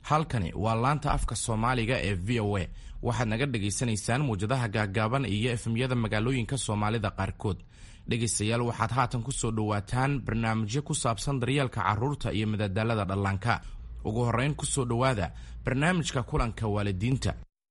halkani waa laanta afka Soomaaliga ee VOA. waxaad naga dhageysanaysaan muujadaha gaagaaban iyo efemyada magaalooyinka Soomaalida qaarkood. dhegeystayaal waxaad haatan ku soo dhawaataan barnaamijyo ku saabsan daryeelka carruurta iyo madadaalada dhallaanka. ugu horeyn ku soo dhawaada barnaamijka kulanka waalidiinta.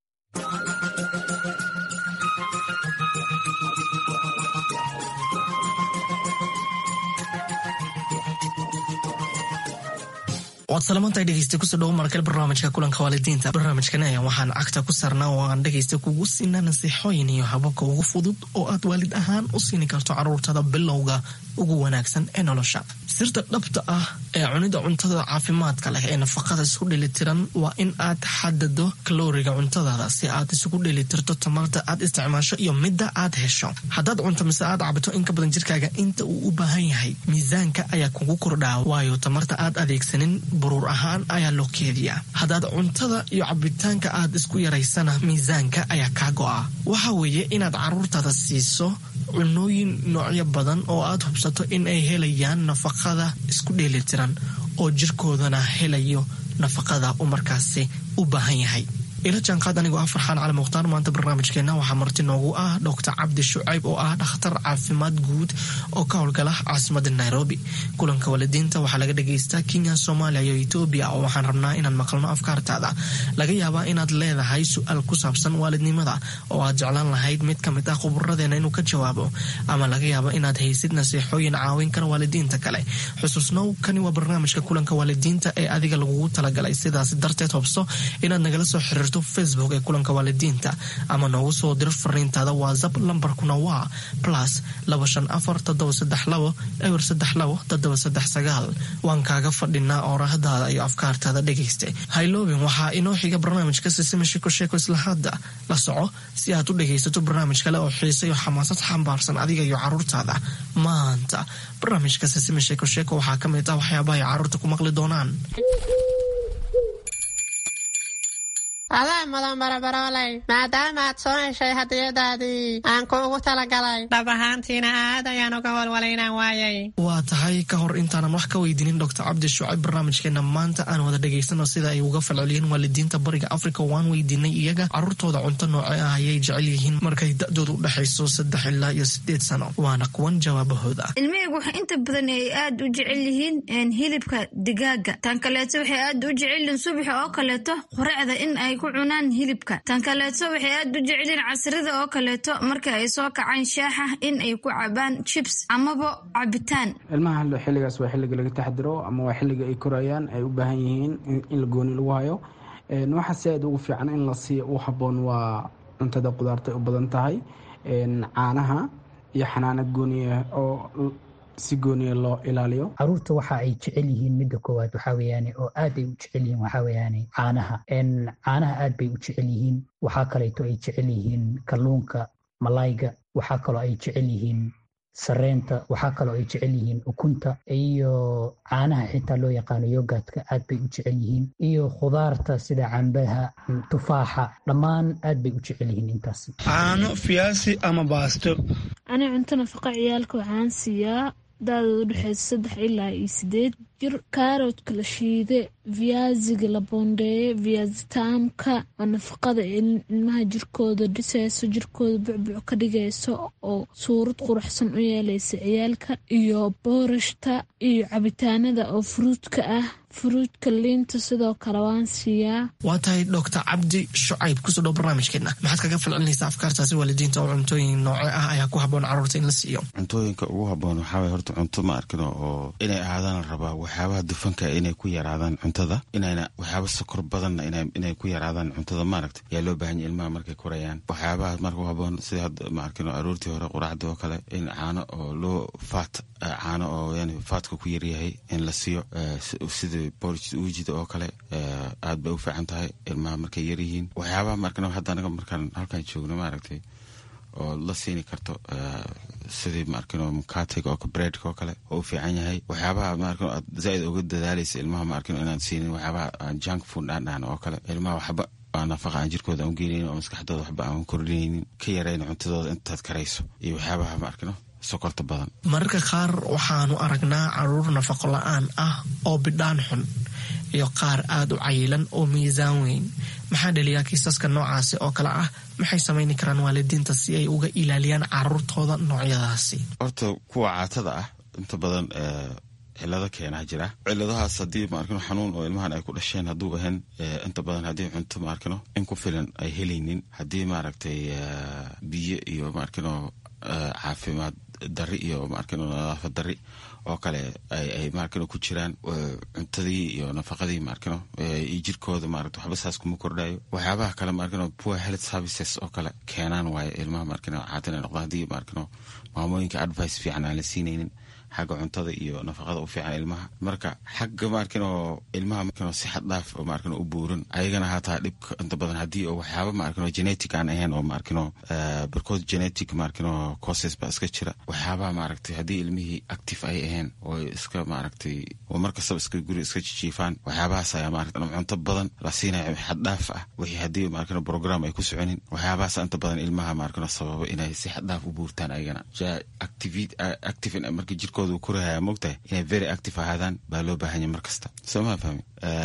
waad salaamantay dhegeysta kusoo dhawo markale barnaamijka kulanka waalidiinta. barnaamijkani ayaan waxaan cagta ku sarnaa oo aan dhegeysta kugu siinaa nasiixooyin iyo hababka ugu fudud oo aad waalid ahaan u siini karto carruurtada bilowga ugu wanaagsan ee nolosha. sirta dhabta ah ee cunida cuntada caafimaadka leh ee nafaqada isku dheelitiran waa in aad xadado kalooriga cuntadaada si aad isugu dheelitirto tamarta aad isticmaasho iyo midda aad hesho. haddaad cunto mise aad cabito in ka badan jirkaaga inta uu u baahan yahay, miisaanka ayaa kugu kordhaa, waayo tamarta aad adeegsanin buruur ahaan ayaa loo keediyaa. haddaad cuntada iyo cabitaanka aad isku yaraysana, miisaanka ayaa kaa go'a. waxa weeye inaad carruurtaada siiso cunooyin noocyo badan oo aad hubsato in ay helayaan nafaqada isku dheelitiran oo jirkoodana helayo nafaqada uu markaasi u baahan yahay. ila jaanqaad anigoo ah Farxaan Cali Mukhtaar. maanta barnaamijkeena waxaa marti noogu ah Dr. Cabdi Shucayb oo ah dhakhtar caafimaad guud oo ka howlgala caasimadda Nairobi. kulanka waalidiinta waxaa laga dhageystaa Kenya, Soomaaliya iyo Ethiopia oo waxaan rabnaa inaan maqalno afkaartaada. laga yaabaa inaad leedahay su'aal ku saabsan waalidnimada oo aad jeclaan lahayd mid ka mid ah khuburadeena inuu ka jawaabo, ama laga yaabo inaad haysid nasiixooyin caawin kara waalidiinta kale. xusuusnow, kani waa barnaamijka kulanka waalidiinta ee adiga lagugu talagalay. sidaas darteed hubso inaad nagala soo xiriirto Facebook ee kulanka waalidiinta ama noogu soo dir fariintaada WhatsApp. lambarkuna waa +254323239. waan kaaga fadhinaa oorahadaada iyo afkaartaada dhegeysta. hayloobin waxaa inoo xiga barnaamijka Sisima Sheeko Sheeko. isla hadda la soco si aad u dhegeysato barnaamij kale oo xiiso iyo xamaasad xambaarsan adiga iyo carruurtaada. maanta barnaamijka Sisima Sheeko Sheeko waxaa ka mid ah waxyaabaha ay carruurta ku maqli doonaan. adaa madan barabaroolay, maadaama aad soo heshay hadiyadaadii aan kuugu talagalay, dhab ahaantiina aad ayaan uga walwalaynaan waayay. waa tahay ka hor intaanan wax ka weydiinin Dr. Cabdi Shucayb, barnaamijkeena maanta aan wada dhegaysano sida ay uga falceliyeen waalidiinta bariga Afrika. waan weydiinay iyaga carruurtooda cunto noocee ah ayay jecel yihiin markay da'doodu u dhaxayso 3 ilaa 8 sano. waana kuwan jawaabahooda. ilmihaygu waxa inta badan ay aad u jecel yihiin hilibka digaaga. tan kaleeto waxay aad u jecel yihiin subax oo kaleeto quraacda in ay ku cunaan hilibka. tan kaleeto waxay aad u jecelin casrida oo kaleeto marka ay soo kacaan shaaxa in ay ku cabaan chips amaba cabitaan. ilmaha xilligaas waa xilliga laga taxadiro ama waa xilliga ay korayaan, ay u baahan yihiin in la gooni lagu hayo. waxa si aad ugu fiican in la siiyo u habboon waa cuntada qudaarta u badan tahay, caanaha iyo xanaanad gooniya oo si gooniya loo ilaaliyo. caruurta waxa ay jecel yihiin midda koowaad waxaa weeyaan oo aad ay u jecel yihiin waxaa weeyaan caanaha. caanaha aad bay u jecel yihiin. waxaa kaleeto ay jecel yihiin kalluunka, malayga. waxaa kaloo ay jecel yihiin sareenta. waxaa kaloo ay jecel yihiin ukunta iyo caanaha xitaa loo yaqaano yogaadka aad bay u jecel yihiin, iyo khudaarta sida cambaha, tufaaxa, dhammaan aad bay u jecel yihiin intaas. caano, fiyaasi ama baasto. ani cunto nafaqa ciyaalka waxaan siiyaa daadooda u dhexeysa 3 ilaa 8 jir. kaaroodka la shiide, viyaasiga la boondeeye, viyaasitaamka oo nafaqada ilmaha jirkooda dhisayso, jirkooda bucbuc ka dhigayso oo suurad quruxsan u yeelaysa ciyaalka, iyo boorashta iyo cabitaanada oo fruudka ah. fruudka liinta sidoo kale waan siiyaa. waa tahay Dr. Cabdi Shucayb, kusoo dhow barnaamijkeena. maxaad kaga falcelinaysaa afkaartaasi waalidiinta oo cuntooyin nooce ah ayaa ku habboon carruurta in la siiyo? cuntooyinka ugu habboon waxaa waye horta cunto ma arkino oo inay ahaadaan la rabaa waxyaabaha dufanka inay ku yaraadaan cuntada, inayna waxyaaba sokor badanna inay ku yaraadaan cuntada. maaragta yaa loo baahan yahay ilmaha markay korayaan. waxyaabaha marka u habboon sida hadda ma arkino aroortii hore quraacda oo kale in caano oo loo caano oo yani faatka ku yaryahay in la siiyo, sida uujida oo kale aad bay u fiican tahay ilmaha markay yar yihiin. waxyaabaha markan hadda anaga markaan halkan joogno maaragtay oo la siini karto sidii maarkan mukatiga oo breadka oo kale oo u fiican yahay. waxyaabaha maarkan aad zaaid uga dadaalaysa ilmaha maarkan inaan siinin waxyaabaha junk food dhaan oo kale. ilmaha waxba waa nafaqa aan jirkooda aan geenaynin oo maskaxdooda waxba aan kordhinaynin, ka yarayna cuntadooda intaad karayso iyo waxyaabaha maarkan sokorta badan. mararka qaar waxaanu aragnaa carruur nafaqo la-aan ah oo bidhaan xun iyo qaar aada u cayilan oo miisaan weyn. maxaa dhaliyaa kiisaska noocaasi oo kale ah? maxay samayni karaan waalidiinta si ay uga ilaaliyaan caruurtooda noocyadaasi? horta kuwa caatada ah inta badan cilado keenaa jira. ciladahaas haddii ma arkino xanuun oo ilmahan ay ku dhasheen hadduu ahayn inta badan haddii cunto ma arkino in ku filan ay helaynin, haddii maaragtay biyo iyo ma arkino caafimaad dari iyo ma arkino nadaafad dari oo kale ay ma arkino ku jiraan, cuntadii iyo nafaqadii ma arkino iyo jirkooda maaragtay waxba saas kuma kordhayo. waxyaabaha kale ma arkino poor health services oo kale keenaan waaye ilmaha ma arkino caatina noqda haddii ma arkino maamooyinka advice fiican aan la siinaynin xagga cuntada iyo nafaqada u fiican ilmaha. marka xagga ma arkino ilmaha markino si xad dhaaf oo ma arkino u buuran ayagana hataa dhibka inta badan haddii oo waxyaaba ma arkino genetic aan ahayn oo ma arkino because genetic ma arkino causes ba iska jira. waxyaabaha ma aragtay haddii ilmihii active ay ahayn oo iska ma aragtay oo markastaba iska guri iska jiifaan, waxyaabahaas ayaa ma aragtay cunto badan la siinayo xad dhaaf ah wixii haddii ma arkino program ay ku soconin. waxyaabahaas inta badan ilmaha ma arkino sababa inay si xad dhaaf u buurtaan ayagana active markii jirkooda kurahaya mogtahay inay very active ahaadaan baa loo baahanya markasta. soo ma fahmi?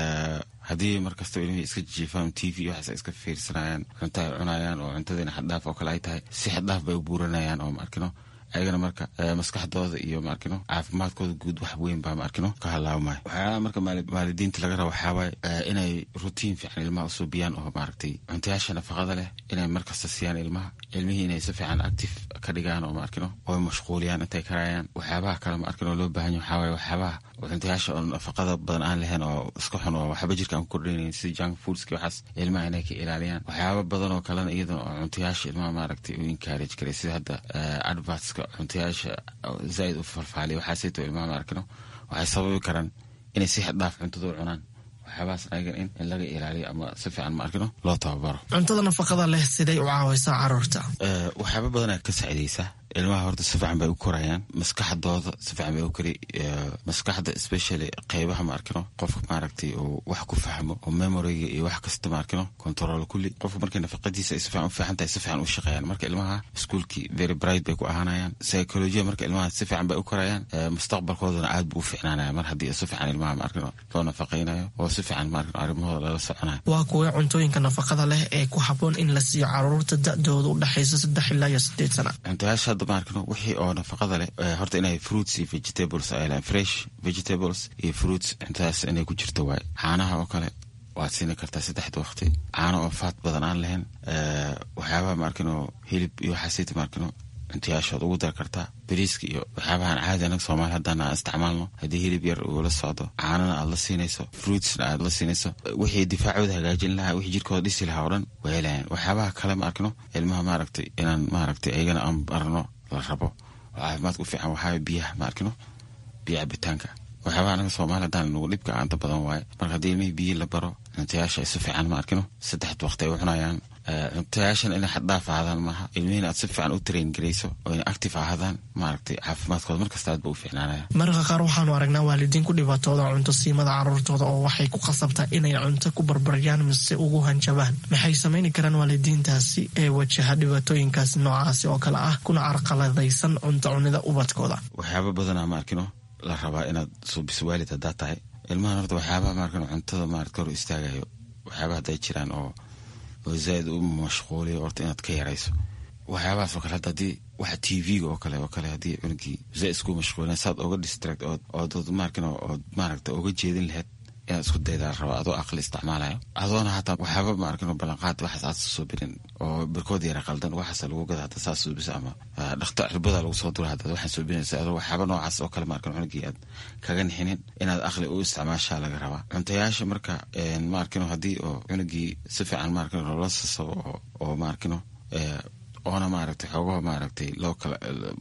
haddii markasta ilmihii iska jiifaan TV waxaas iska fiirsanayaan, cunto ay cunayaan oo cuntadiina xaddhaaf oo kale ay tahay, si xaddhaaf bay u buuranayaan oo ma arkino ayagana marka maskaxdooda iyo ma arkino caafimaadkooda guud wax weyn baa ma arkino ka halaawmaayo. waxyaalaha marka waalidiinta laga rabo waxaa waaye inay routine fiican ilmaha usoo biyaan oo maaragtay cuntayaasha nafaqada leh inay markasta siiyaan ilmihii inay si fiican active ka dhigaan oo ma arkino oo mashquuliyaan intay karayaan. waxyaabaha kale ma arkino loo baahan yahay waxaa waaye waxyaabaha cuntayaasha oo nafaqada badan aan lahayn oo iska xun oo waxba jirka aan ku kordhinayn sida junk foodski waxaas ilmaha inay ka ilaaliyaan. waxyaaba badan oo kalena iyadana oo cuntayaasha ilmaha maaragtay u encourage karay sida hadda adverts cuntayaasha zaaid u farfaaliya waxaasayto ilmaha ma arkino waxay sababi karaan inay si xad dhaaf cuntada u cunaan. waxyaabahaas ayagan in laga ilaaliyo ama si fiican ma arkino loo tababaro. cuntada nafaqada leh siday u caawaysaa caruurta? waxyaaba badan ay ka saacidaysaa ilmaha. horta si fiican bay u korayaan, maskaxdooda si fiican bay u kori. maskaxda especially qeybaha ma arkino qofka maaragtay oo wax ku fahmo oo memoryga iyo wax kasta ma arkino control kulli. qofka markay nafaqadiisa ay si fiican u fiican tahay si fiican u shaqeeyaan. marka ilmaha iskuulkii very bright bay ku ahaanayaan. psychology marka ilmaha si fiican bay u korayaan, mustaqbalkoodana aad buu u fiicnaanaya mar haddii si fiican ilmaha ma arkino loo nafaqeynayo oo si fiican ma arkino arrimahooda lala soconayo. waa kuwa cuntooyinka nafaqada leh ee ku habboon in la siiyo caruurta da-dooda u dhexaysa 3 ilaa 8 sano? cuntayaasha ma arkino wixii oo nafaqada leh horta inay fruits iyo vegetables ay leeyihiin, fresh vegetables iyo fruits intaas inay ku jirto waaye. caanaha oo kale waad siini kartaa 3 waqti, caano oo faat badan aan lahayn. waxyaabaha ma arkino hilib iyo waxaasayta ma arkino cuntayaashood ugu dar kartaa. bariiska iyo waxyaabahan caadi anaga Soomaali haddaan aan isticmaalno haddii hilib yar uu la socdo, caanana aad la siinayso, fruitsna aad la siinayso, wixii difaacooda hagaajin lahaa, wixii jirkooda dhisi lahaa oo dhan way helayaan. waxyaabaha kale ma arkino ilmaha maaragtay inaan maaragtay ayagana aan barno la rabo oo caafimaadka u fiican waxaa biyaha ma arkino biyo cabitaanka. waxyaabaha anaga Soomaali haddaan nagu dhibka aanta badan waaye. marka haddii ilmihii biyo la baro cuntayaasha ay si fiican ma arkino 3 waqti ay u cunayaan. cuntayaashan inay xad dhaaf ahaadaan maaha, ilmihiin aad si fiican u train garayso oo inay active ahaadaan maaragtay caafimaadkooda markasta aad ba u fiicnaanaya. mararka qaar waxaanu aragnaa waalidiin ku dhibaatooda cunto siimada caruurtooda oo waxay ku qasabtaa inay cunto ku barbaryaan mise ugu hanjabaan. maxay samayni karaan waalidiintaasi ee wajaha dhibaatooyinkaas noocaasi oo kale ah kuna carqaladaysan cunto cunida ubadkooda? waxyaaba badanaa ma arkino la rabaa inaad suubiso waalid haddaad tahay. ilmahan horta waxyaabaha ma arkino cuntada maaragta hor istaagayo waxyaabaha hadday jiraan oo zaaid u mashquuliyo horta inaad ka yarayso. waxyaabahaas oo kale hadda haddii waxa TV-ga oo kale haddii cunugii zaaid isku mashquulina saad oga distract ood maarkino ood maaragta oga jeedin lahayd inaad isku daydaa raba adoo aqli isticmaalayo adoona hataa waxyaaba ma arkino ballanqaad waxaas aad soo birin oo barkood yara qaldan waxaas lagu gada hadda saas suubisa ama dhakhtar cirbada lagu soo dura hadda waxaan suubinaysa adoo waxyaaba noocaas oo kale ma arkino cunugii aad kaga nixinin inaad aqli u isticmaashaa laga rabaa. cuntayaasha marka ma arkino haddii oo cunugii si fiican ma arkino loola sasabo oo ma arkino oona maaragtay xoogaha maaragtay loo kala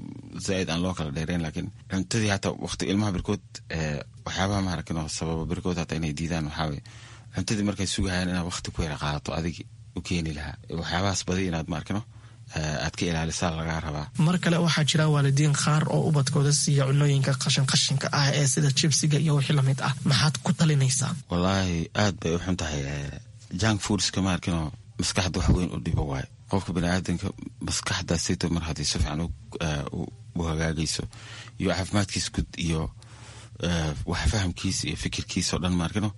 zaaid aan loo kala dheereyn, laakiin cuntadii hataa waqti ilmaha birkood waxyaabaha maaragtay sababa birkood hataa inay diidaan waxaawaye cuntadii markay sugahayaan inaad waqti ku yara qaadato adigi u keeni lahaa. waxyaabahaas badi inaad maarkino aad ka ilaalisaa lagaa rabaa. mar kale waxaa jira waalidiin qaar oo ubadkooda siiya cunooyinka qashinka ah ee sida jibsiga iyo wixii lamid ah. maxaad ku talinaysaa? wallaahi aad bay u xun tahay junk foodska maarkino maskaxda wax weyn u dhibo waaye. qofka baniaadanka maskaxdaasayto mar haddii si fiican u hagaagayso iyo caafimaadkiisa gud iyo wax fahamkiisa iyo fikirkiisa oo dhan maarkino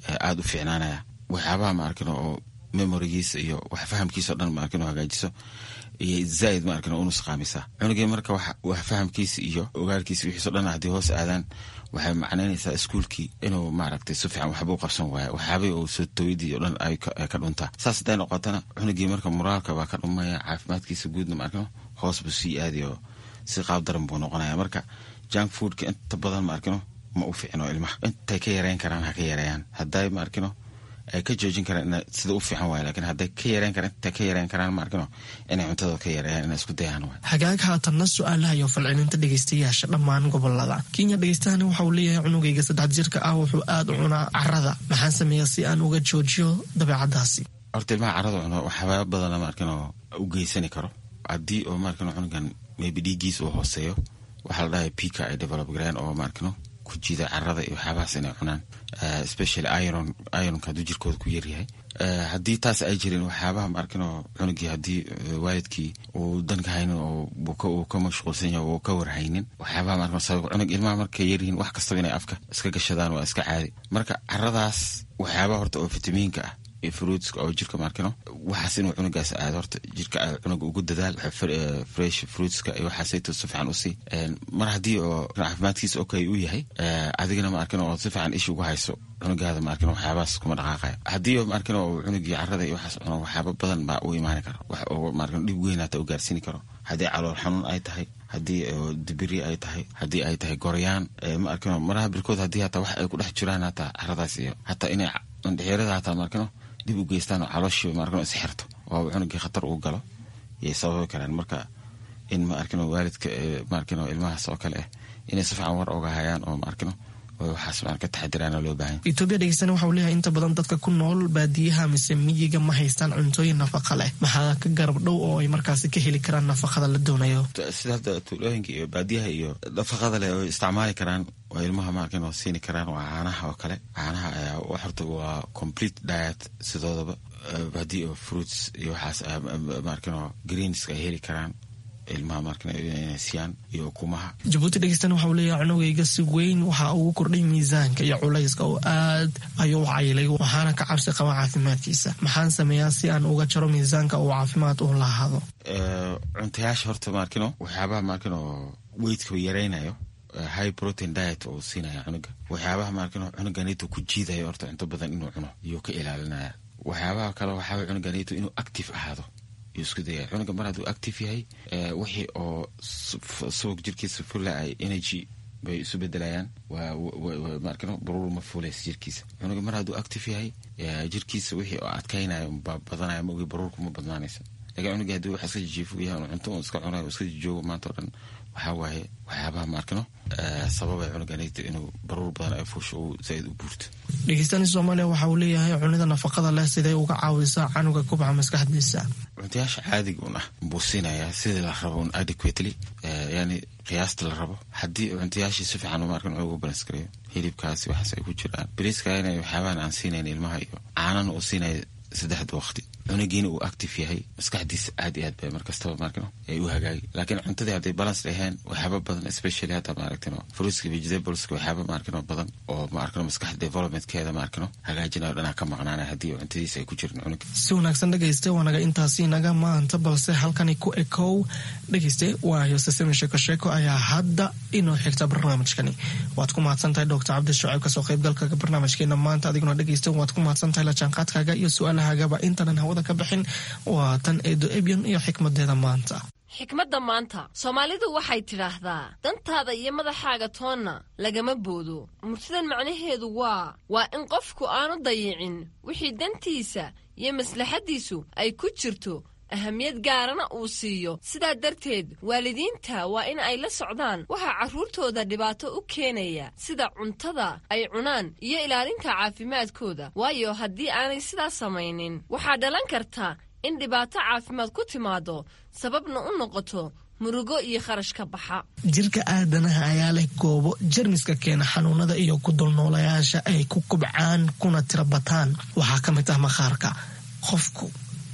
aad u fiicnaanaya waxyaabaha ma arkino oo memorigiisa iyo wax fahamkiisa dhan ma arkino hagaajiso iyo zaid ma arkino unus qaamisa cunugii marka wax fahamkiisa iyo ogaalkiisa wixiisa dhan haddii hoos aadaan waxay macnaynaysaa iskuulkii inuu maaragtay si fiican waxba u qabsan waayo waxyaabay oo soo tawidii oo dhan ay ka dhuntaa saas hadday noqotana cunugii marka moraalka baa ka dhumaya caafimaadkiisa guudna ma arkino hoos buu sii aadi oo si qaab daran buu noqonaya marka junk foodka inta badan ma arkino ma u fiicno ilmaha intay ka yareyn karaan ha ka yareeyaan hadday ma arkino ay ka joojin karaan sida u fiican waay laakiin hadday ka yareyn karaan intay ka yareyn karaan ma arkino inay cuntadooda ka yareeyaan inay isku dayaan waay hagaag haatanna su-aalaha iyo falcelinta dhegeystayaasha dhammaan gobolada Kenya dhegeystahani waxa uu leeyahay cunugayga 3 jirka ah wuxuu aad u cunaa carrada maxaan sameeyaa si aan uga joojiyo dabeecadaasi horta ilmaha carrada cuno waxyaaba badan ma arkino u geysani karo haddii oo ma arkino cunugan maybe dhiiggiisa uu hooseeyo waxaa la dhahay pika ay develop gareen oo ma arkino ku jiida carrada iyo waxyaabahaas inay cunaan especially ironka hadduu jirkooda ku yaryahay haddii taas ay jirin waxyaabaha ma arkino cunugii haddii waalidkii uu danka haynin oo uu ka mashquulsan yahay oo ka warhaynin waxyaabaha ma arkino sabab cunug ilmaha markay yaryihiin wax kastaba inay afka iska gashadaan waa iska caadi marka carradaas waxyaabaha horta oo fitamiinka ah fruitska oo jirka ma arkino waxaas inuu cunugaas aado horta jirka cunuga ugu dadaal fresh fruitska iyo waxaasayto si fiican u sii mar haddii oo caafimaadkiisa okay u yahay adigana ma arkino oo si fiican ish ugu hayso cunugaada ma arkino waxyaabahaas kuma dhaqaaqaya haddii ma arkino cunugii carrada iyo waxaas cuno waxyaaba badan baa u imaani karo wax oo ma arkino dhib weyn hata u gaarsiini karo haddii calool xanuun ay tahay haddii dibiri ay tahay haddii ay tahay goryaan ma arkino maraha birkood haddii hata wax ay ku dhex jiraan hata carradaas iyo hata inay mandhixirada hata ma arkino dib u geystaan oo calooshii ma arkino is xirto oo cunugii khatar uu galo yay sababi karaan marka in ma arkino waalidka ma arkino ilmahaas oo kale inay si fiican war oga hayaan oo ma arkino waxaas ma ka taxadiraan loo baahan Ethiopia dhegeysana waxa uu leeyahay inta badan dadka ku nool baadiyaha mise miyiga ma haystaan cuntooyin nafaqo leh maxaa ka garab dhow oo ay markaasi ka heli karaan nafaqada la doonayo sida tuulooyinka iyo baadiyaha iyo nafaqada leh oo isticmaali karaan waa ilmaha ma arkino siini karaan waa caanaha oo kale caanaha ayaa horta waa complete diet sidoodaba baadiya oo fruits iyo waxaas ma arkino greens ay heli karaan ilmaha markana inay siiyaan iyo ukumaha Djibouti dhegeystan waxa uu leeyahay cunugayga si weyn waxa uu kordhay miisaanka iyo culayska oo aad ayuu caylay waxaana ka cabsi qaba caafimaadkiisa maxaan sameeyaa si aan uga jaro miisaanka oo caafimaad u lahaado cuntayaasha horta markino waxyaabaha markino weightka yareynayo high protein diet oo siinaya cunuga waxyaabaha markino cunuganito ku jiidayo horta cunto badan inuu cuno iyo ka ilaalinaya waxyaabaha kale waxaa cunuganito inuu active ahaado isku daya cunuga mar hadduu active yahay wixii oo subag jirkiisa fulla ay energy bay isu bedelayaan waa markano baruur ma fuulays jirkiisa cunuga mar hadduu active yahay jirkiisa wixii oo adkaynayo badanaya ma ogi baruurku ma badnaanaysa laakiin cunuga hadduu wax iska jijiifu yahay cunto iska cunayo iska joogo maanta oo dhan waxaa waaye waxyaabaha markano sababay cunuganayto inuu baruur badan ay fuusho uu zaid u buurto dhegeystaani Soomaaliya waxa uu leeyahay cunida nafaqada leh siday uga caawisaa canuga kubca maskaxdiisa cuntayaasha caadiga una buusinaya sida la rabo adequately yani qiyaasta la rabo haddii cuntayaashii si fiican uma arkan ugu balance gareeyo hilibkaasi waxaas ay ku jiraan bariiska inay waxyaabahan aan siinayn ilmaha iyo caanana uu siinaya 3 waqti cunugiina uu active yahay maskaxdiisa aad iyo aad bay markastaba markano ay u hagaagi laakiin cuntadii hadday balance ahayn waxyaaba badan especially hadda ma aragtino fruitska vegetables waxyaaba ma arkano badan oo ma arkano maskax developmentkeeda ma arkano hagaajinayo dhanaa ka maqnaanaya haddii cuntadiisa ay ku jirin cunuga si wanaagsan dhegeyste waanaga intaasi naga maanta balse halkani ku ekow dhegeyste waayo sasami sheeko ayaa hadda inoo xigta barnaamijkani waad ku mahadsantahay Dr. Cabdi Shucayb kasoo qaybgalka barnaamijkeena maanta adiguna dhegeyste waad ku mahadsantahay la jaanqaadkaaga iyo su'aalahaaga intanan hawada ka bixin waa tan Eedo Ebion iyo xikmadeeda maanta xikmadda maanta Soomaalidu waxay tidhaahdaa dantaada iyo madaxaaga toonna lagama boodo murtidan macnaheedu waa in qofku aanu dayicin wixii dantiisa iyo maslaxadiisu ay ku jirto ahamiyad gaarana uu siiyo sidaa darteed waalidiinta waa in ay la socdaan waxa carruurtooda dhibaato u keenaya sida cuntada ay cunaan iyo ilaalinta caafimaadkooda waayo haddii aanay sidaas samaynin waxaa dhalan karta in dhibaato caafimaad ku timaado sababna u noqoto murugo iyo kharash ka baxa jirka aadanaha ayaa leh goobo jarmiska keena xanuunada iyo ku dulnoolayaasha ay ku kubcaan kuna tira bataan waxaa ka mid ah maqaarka qofku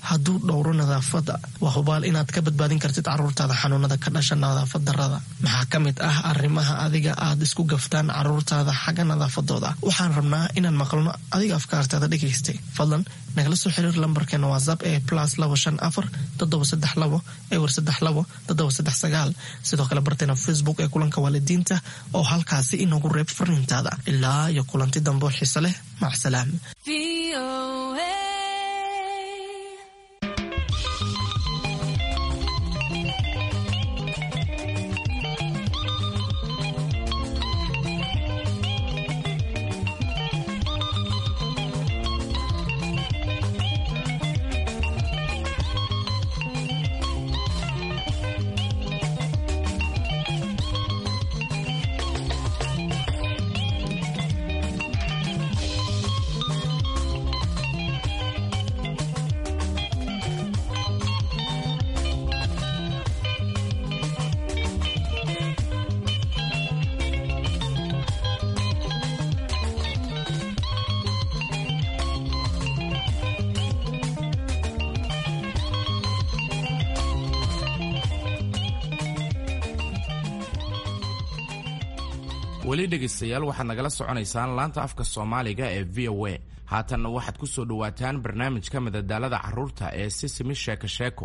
hadduu dhowro nadaafadda waa hubaal inaad ka badbaadin kartid carruurtaada xanuunada ka dhasha nadaafad darrada. maxaa ka mid ah arrimaha adiga aad isku gaftaan carruurtaada xagga nadaafadooda? waxaan rabnaa inaan maqalno adiga afkaartaada dhegaystay. fadlan nagala soo xiriir lambarkeena whatsapp ee +254 732 ewer 32 sidoo kale barteena Facebook ee kulanka waalidiinta oo halkaasi inagu reeb fariintaada. ilaa iyo kulanti dambe oo xiiso leh. macsalaam. weli dhegaystayaal waxaad nagala soconaysaan laanta afka Soomaaliga ee VOA. haatanna waxaad ku soo dhawaataan barnaamijka madadaalada carruurta ee Sisimi Sheeko Sheeko.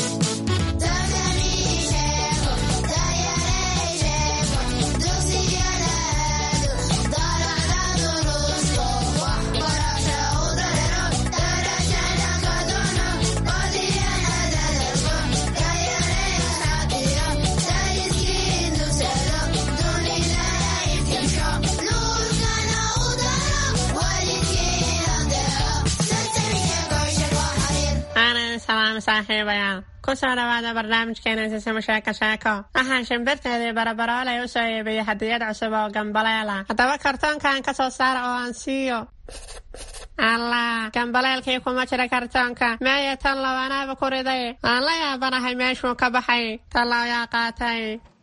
saaxiibayaal ku soo dhawaada barnaamijkeena Sisimi Sheeko Sheeko. waxaan shimbirteedii barabaroolay u soo iibiyey hadiyad cusub oo gambaleela. haddaba kartoonkan ka soo saara oo aan siiyo. allah, gambaleelkii kuma jira kartoonka. meeya tan labanaaba ku riday. aan la yaabanahay meeshuu ka baxay. talaayaa qaatay.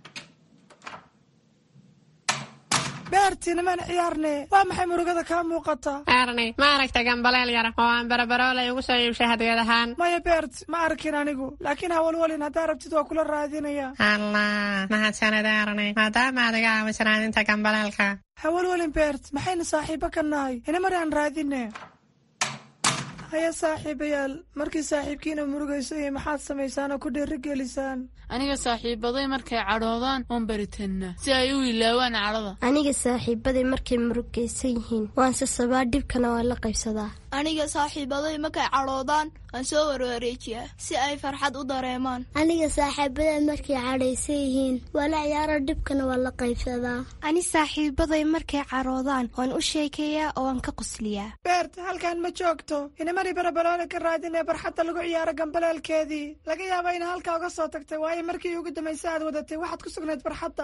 beerti niman ciyaarne waa maxay murugada ka muuqata? Erni, ma aragtay gambaleel yar oo aan barabaroolay ugu soo iibshay hadiyad ahaan? maya beert, ma arkin anigu, laakiin hawalwalin haddaa rabtid waa kula raadinaya. allah, mahadsanid Erni, maadaama adiga aawisan raadinta gambaleelka. hawalwalin beert, maxayna saaxiibo ka nahay? ina mari aan raadine. haya saaxiibayaal, markii saaxiibkiina murugayso iyo maxaad samaysaan oo ku dhiirigelisaan? aniga saaxiibaday markay cadhoodaan oon baritanna si ay u ilaawaan cadhada. aniga saaxiibaday markay murugaysan yihiin waan sasabaa, dhibkana waa la qaybsadaa. aniga saaxiibaday markay cadhoodaan waan soo warwareejiyaa si ay farxad u dareemaan. aniga saaxiibaday markay cadhaysan yihiin waa la ciyaaro, dhibkana waa la qaybsadaa. ani saaxiibaday markay cadhoodaan waan u sheekayaa oo waan ka qusliyaa. beert, halkan ma joogto. inamari barabaroole ka raadinee barxadda lagu ciyaaro gambaleelkeedii. laga yaaba ina halkaa uga soo tagtay, waayo markii ugu dambaysa aad wadatay waxaad ku sugnayd barxadda.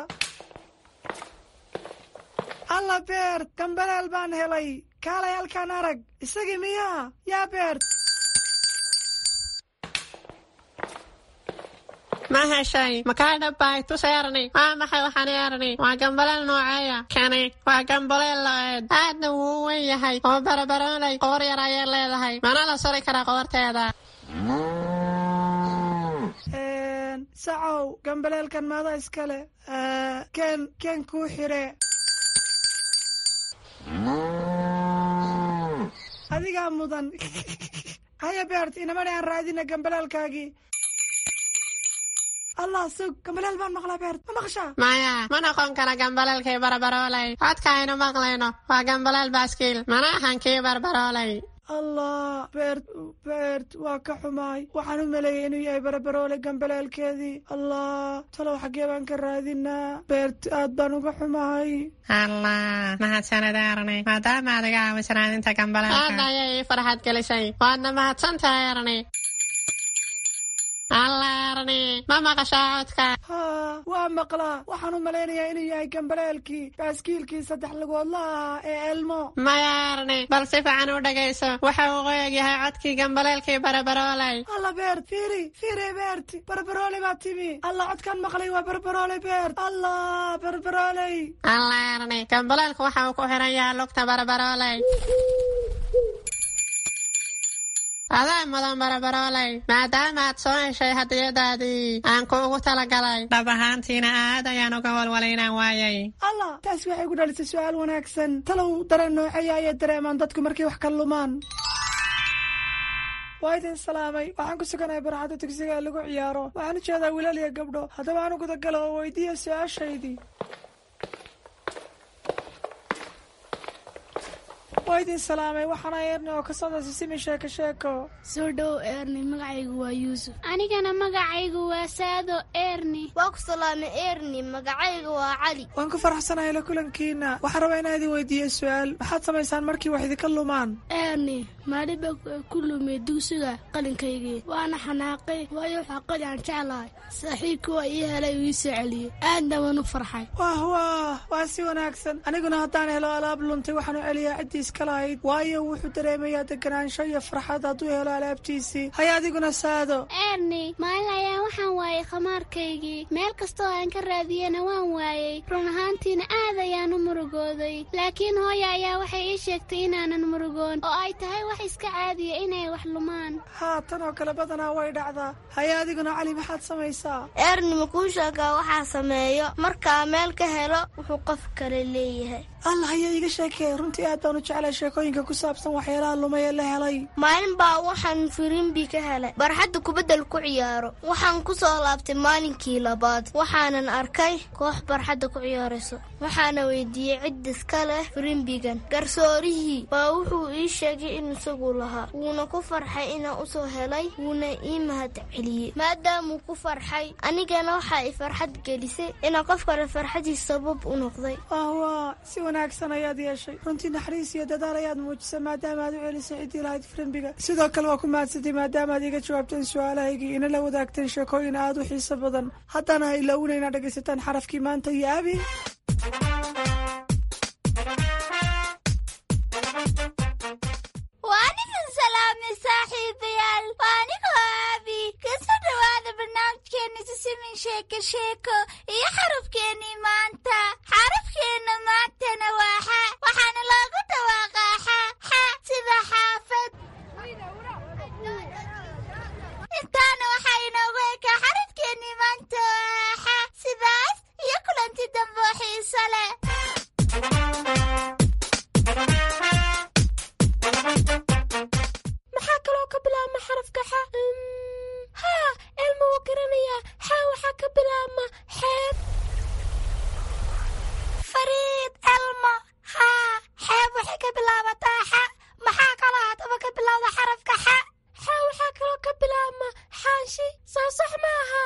alla beert, gambaleel baan helay. kaalay halkaan arag. isagii miyaa? yaa beert. ma heshay? makaa dhabbay tusay Erni. waa maxay waxaan Erni? waa gambaleel nooceeya? kani waa gambaleel la-eed, aadna wuu weyn yahay oo barabaroolay qoor yar ayay leedahay, mana la suri karaa qoorteeda. sacow, gambaleelkan maada iskale? keen kuu xire. adigaa mudan. haya beert, inamani aan raadina gambaleelkaagii. allah sug, gambaleel baan maqlaa beert, ma maqashaa? maya, ma noqon kara gambaleelkii barabaroolay. codka aynu maqlayno waa gambaleel baaskiil, mana ahan kii barabaroolay. allah, beert waa ka xumaay. waxaan u maleeyay inuu yahay barabaroole gambaleelkeedii. allah, talow xaggee baan ka raadinaa? beert, aad baan uga xumahay. allah, mahadsanid Erni, maadaama adiga aawisan raadinta gambaleelka. aad ayay ii farxad gelisay. waadna mahadsantahay Erni. alla Erni, ma maqashaa codka? haa, waa maqlaa. waxaan u malaynayaa inuu yahay gambaleelkii baaskiilkii 3 lugoodla ahaa ee elmo. maya Erni, bal si fiican u dhagayso. waxa uu u eg yahay codkii gambaleelkii barabaroolay. alla beert, fiiri beert, barabaroolay baa timi. alla, codkaan maqlay waa barabaroolay beert. allah, barabaroolay. alla Erni, gambaleelku waxa uu ku xiran yahay lugta barabaroolay. adaa mudan barabaroolay maadaama aad soo heshay hadiyadaadii aan kuugu talagalay dhab ahaantiina aad ayaan uga walwalaynaan waayay allah taas waxay ku dhalisay su'aal wanaagsan talow dareen nooceeya ayay dareemaan dadku markay wax ka lumaan waa idin salaamay waxaan ku suganahay barxadda dugsiga ee lagu ciyaaro waxaan u jeedaa wiilal iyo gabdho haddaba aan u gudagalo oo weydiiya su-aashaydii waa idin salaamay waxaana eerni oo ka socda sisimi sheeko soo dhow eerni magacaygu waa yuusuf anigana magacaygu waa saado eerni waa ku salaamay eerni magacaygu waa cali waan ku faraxsanahay la kulankiina waxaan rabaa inaan idin weydiiyo su-aal maxaad samaysaan markii wax idinka lumaan eerni maadhiba ku lumay dugsiga qalinkaygii waana xanaaqay waayo waxaa qali aan jeclahay saaxiibkii waa ii helay uu ii soo celiyey aadna waan u farxay waa si wanaagsan aniguna haddaan helo alaab luntay waxaan u celiyaa ciddiis lahayd waayo wuxuu dareemayaa deganaansho iyo farxad hadduu helo alaabtiisii hay adiguna saado eerni maalin ayaan waxaan waayey khamaarkaygii meel kastoo aan ka raadiyana waan waayey run ahaantiina aad ayaan u murugooday laakiin hooya ayaa waxay ii sheegtay inaanan murugoon oo ay tahay wax iska caadiya inay wax lumaan tan oo kale badanaa way dhacdaa hay adiguna cali maxaad samaysaa eerni makuu sheegaa waxaa sameeyo markaa meel ka helo wuxuu qof kale leeyahay allah ayaa iga sheekee runtii aad baan u jeclay sheekooyinka ku saabsan waxyaalaha lumay ee la helay maalin baa waxaan firimbi ka helay barxadda kubaddal ku ciyaaro waxaan ku soo laabtay maalinkii labaad waxaanan arkay koox barxadda ku ciyaarayso waxaana weydiiyey cid iska leh firimbigan garsoorihii baa wuxuu ii sheegay in isagu lahaa wuuna ku farxay inaan u soo helay wuuna ii mahad celiyey maadaamuu ku farxay anigana waxaa i farxad gelisay inaan qof kale farxadiis sabab u noqday si wanaagsan ayaad yeeshay runtii naxariis iyo dadaal ayaad muujisay maadaama aad u celisay ciddii lahayd firimbiga sidoo kale waa ku mahadsantay maadaama aad iga jawaabteen su-aalahaygii ina la wadaagteen sheekooyin aad u xiiso badan haddana ha ilaawina inaad dhegaysataan xarafkii maanta iyo abi waanigan salaamay saaxiibayaal waanigoo abi kasoo dhawaada barnaamijkeena sisimin sheeko iyo xarafkeenii maanta xarafkeena maantana waa xa waxaana loogu dhawaaqaa xa sida xaafad intaana waxaa inoogu ekaa xarafkeenii maanta waa xa sidaas iyo kulanti dambe oo xiiso leh maxaa kaloo ka bilaabma xarafka xa elma wuu garanayaa xa waxaa ka bilaabma xeeb fariid elmo xeeb waxay ka bilaabataa xa maxaa kaloo haddaba ka bilowda xarafka xa waxaa kaloo ka bilaabma xaashi soo sax ma aha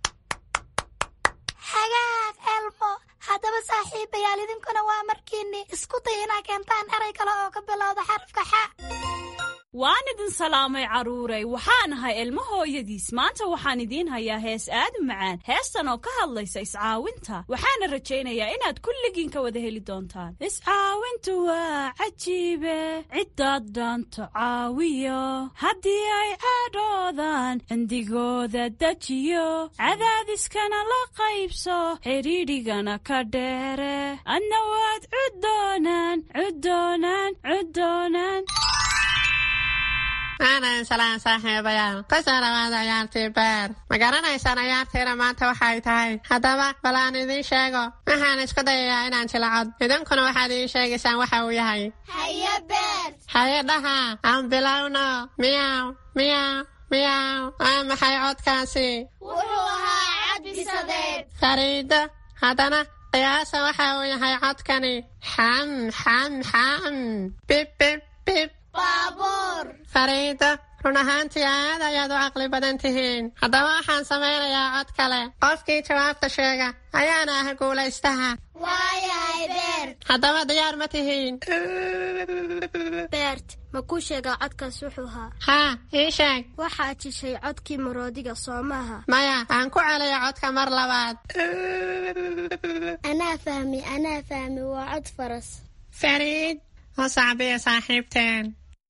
hagaag elmo haddaba saaxiibayaal idinkuna waa markiinni isku day inaa keentaan eray kale oo ka bilowda xarafka xa waan idin salaamay carruuray waxaan ahay ilmo hooyadiis maanta waxaan idiin hayaa hees aad u macaan heestan oo ka hadlaysa iscaawinta waxaana rajaynayaa inaad kulligiin ka wada heli doontaan iscaawintu waa cajiibe ciddaad dhaanto caawiyo haddii ay cadhoodaan cindigooda dejiyo cadaadiskana la qaybso xidhiidhigana ka dheere adna waad cuddoonaan aanan salaan saaxiibayaal kusoo dhawaada ciyaartii beer ma garanaysaan ciyaartiina maanta waxay tahay haddaba bal aan idiin sheego waxaan isku dayayaa inaan jilcod idinkuna waxaad ii sheegaysaan waxa uu yahay haye beer haye dhaha aan bilowno miyaw waa maxay codkaasi wuxuu ahaa cod bisadeed fariido haddana qiyaasa waxa uu yahay codkani xam bib baabuur fariido run ahaantii aad ayaad u caqli badan tihiin haddaba waxaan samaynayaa cod kale qofkii jawaabta sheega ayaana ah guulaystaha waayahay beert haddaba diyaar ma tihiin beert ma kuu sheegaa codkaas wuxuu ahaa haa ii sheeg waxaad jishay codkii maroodiga soo maaha maya aan ku celiyo codka mar labaad anaa fahmi waa cod faras fariid oo sacbiya saaxiibteen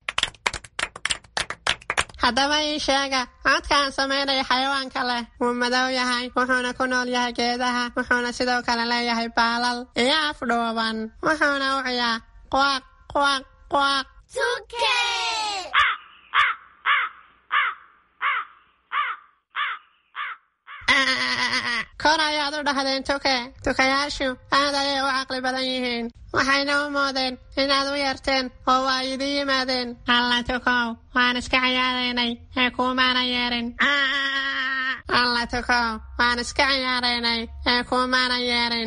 haddaba ii sheega codkaan samaynaya xayawaanka leh wuu madow yahay wuxuuna ku nool yahay geedaha wuxuuna sidoo kale leeyahay baalal iyo afdhuuban wuxuuna u ciyaa quwaaq tuke kor ayaad u dhahdeen tuke. Tukayaashu aad ayay u caqli badan yihiin. waxayna u moodeen inaad u yarteen oo waa idin yimaadeen. alla tukow waan iska ciyaaraynay ee kuumaana yeerin. alla tukow waan iska ciyaaraynay ee kuumaana yeerin.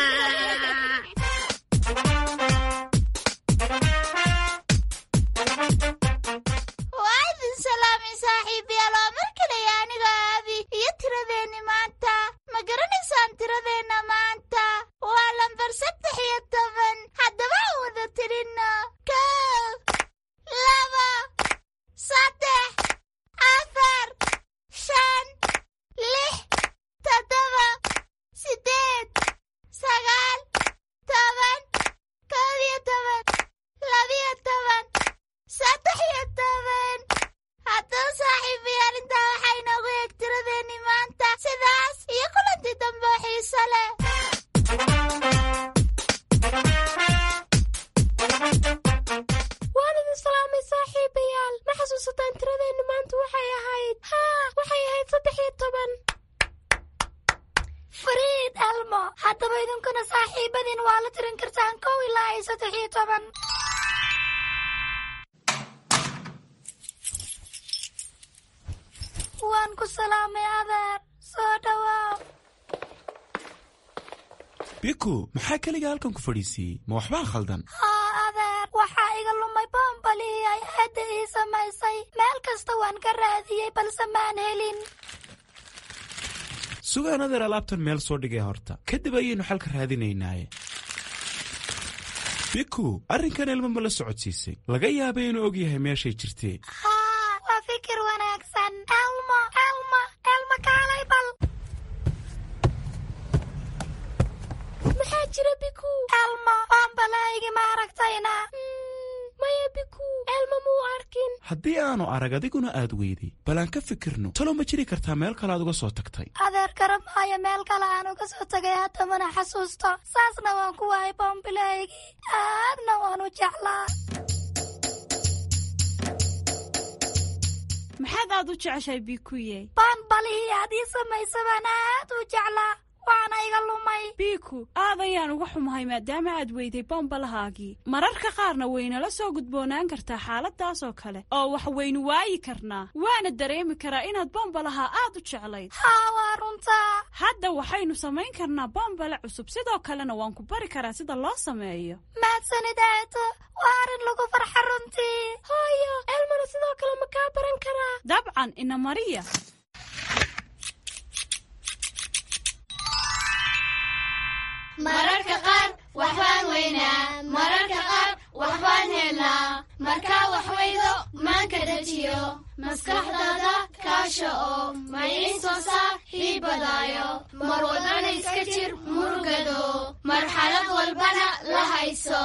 waa idin salaamay saaxiibayaal, oo mar kale aniga Abi iyo tiradeenni maanta. ma garanaysaan tiradeenna maanta? waa lambar 13. haddaba aan wada tirinno. 1 2 3 4 5 6 7 8 9 10 11 haddaba saaxiibayaal, intaa waxaa inoogu eeg tiradeenni maanta. sidaas iyo kulanti dambe oo xiiso leh. waan idin salaamay saaxiibayaal. ma xasuusataan tiradeenni maanta waxay ahayd? waxay ahayd 13. fariid elmo, haddaba idinkuna saaxiibadiin waa la tirin kartaan 1 ilaa 13. waan ku salaamay adeer, soo dhawaaw. biku, maxaa keliga halkan ku fadhiisiiyey? ma waxbaa khaldan? adeer, waxaa iga lumay boombalihii ay aadda ii samaysay. meel kasta waan ka raadiyey balse maan helin. sugaan adeer, alaabtan meel soo dhigay horta, kadib ayaynu xalka raadinaynaaye. biku, arrinkan elmo ma la socodsiisay? laga yaabay inuu og yahay meeshay jirtee. waa fikir wanaagsan. elmo kaalay bal. maxaa jira biku? elmo, boombalahaygi ma aragtayna? maya biku, elmo muu arkin. haddii aanu arag adiguna aad weyday, bal aan ka fikirno. talo ma jiri kartaa meel kale aad uga soo tagtay? adeer, garab maayo meel kale aan uga soo tagay, hadda mana xasuusto. saasna waan ku waayay boombalahaygi, aadna waan u jeclaa. maxaad aad u jeceshahay bikuye? boombalihii aad ii samaysay baan aad u jeclaa, waana iga lumay. biku, aad ayaan uga xumahay maadaama aad weyday bombalahaagii. mararka qaarna waynala soo gudboonaan kartaa xaaladaas oo kale, oo wax waynu waayi karnaa. waana dareemi karaa inaad bombalaha aad u jeclayd. waa runtaa. hadda waxaynu samayn karnaa bombale cusub, sidoo kalena waan ku bari karaa sida loo sameeyo. mahadsanid eedo, waa arrin lagu farxa runtii. hooyo, elmana sidoo kale ma kaa baran karaa? dabcan, ina mariya. mararka qaar waxbaan weynaa, mararka qaar waxbaan helnaa. markaa wax weydo maanka dejiyo, maskaxdaada kaasha oo maciiso saar hiibadaayo. mar wadana iska jir murugado, marxalad walbana la hayso.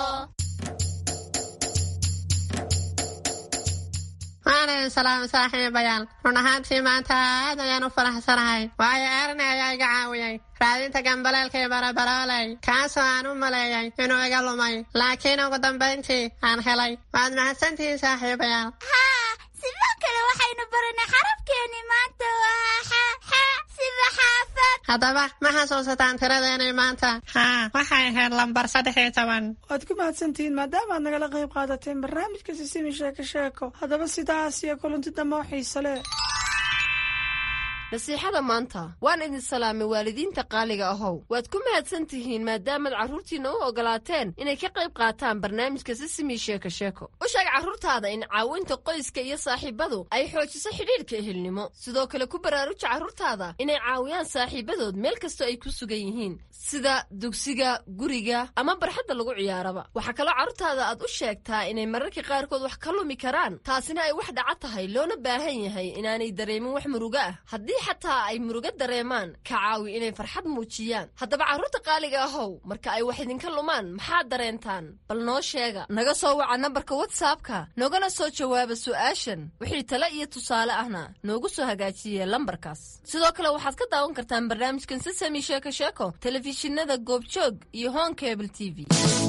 waanidin salaamay saaxiibayaal. run ahaantii maanta aad ayaan u faraxsanahay, waayo erni ayaa iga caawiyey raadinta gambaleelka iyo barabarooley, kaasoo aan u maleeyay inuu iga lumay, laakiin ugu dambayntii aan helay. waad mahadsantihiin saaxiibayaal. sidoo kale waxaynu baranay xarafkeeni maanta waa sida xaafad. haddaba ma xasuusataan tiradeenay maanta? waxay ahayd lambar 13. waad ku mahadsantihiin maadaama aad nagala qayb qaadateen barnaamijka sisimi sheeko. haddaba sidaas iyo kulanti dambe oo xiiso leh. nasiixada maanta waan idin salaamay waalidiinta qaaliga ahow. waad ku mahadsan tihiin maadaamaad carruurtiinna u ogolaateen inay ka qayb qaataan barnaamijka sisimi sheeko. u sheeg carruurtaada in caawinta qoyska iyo saaxiibadu ay xoojiso xidhiidhka ehelnimo. sidoo kale ku baraaruja carruurtaada inay caawiyaan saaxiibadood meel kastoo ay ku sugan yihiin, sida dugsiga, guriga ama barxadda lagu ciyaaraba. waxaa kaloo carruurtaada aad u sheegtaa inay mararka qaarkood wax ka lumi karaan, taasina ay wax dhaca tahay, loona baahan yahay inaanay dareemin wax murugo ah. haddii xataa ay murugo dareemaan, ka caawi inay farxad muujiyaan. haddaba carruurta qaaliga ahow, marka ay wax idinka lumaan maxaad dareentaan? bal noo sheega. naga soo waca nambarka whatsappka, nogana soo jawaaba su'aashan. wixii tale iyo tusaale ahna noogu soo hagaajiye lambarkaas. sidoo kale waxaad ka daawan kartaan barnaamijkan sisami sheeko telefishinada goobjoog iyo home cable TV.